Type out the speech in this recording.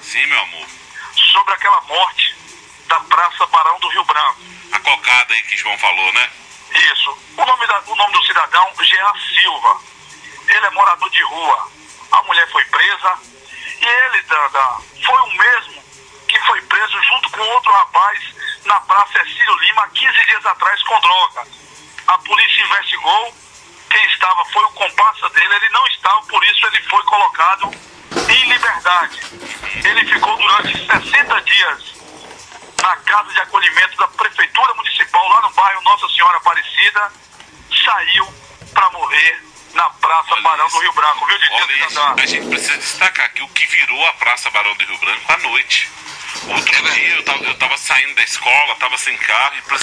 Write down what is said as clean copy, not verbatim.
Sim, meu amor. Sobre aquela morte da Praça Barão do Rio Branco. A cocada aí que João falou, né? Isso. O nome do cidadão, Jean Silva. Ele é morador de rua. A mulher foi presa e ele, foi o mesmo que foi preso junto com outro rapaz na Praça Ercílio Lima 15 dias atrás com droga. A polícia investigou. Quem estava foi o comparsa dele. Ele não estava, por isso ele foi colocado em liberdade. Ele ficou durante 60 dias na casa de acolhimento da Prefeitura Municipal, lá no bairro Nossa Senhora Aparecida. Saiu para morrer na Praça Barão do Rio Branco, viu, Didi? A gente precisa destacar aqui o que virou a Praça Barão do Rio Branco à noite. Outro dia eu tava saindo da escola, tava sem carro e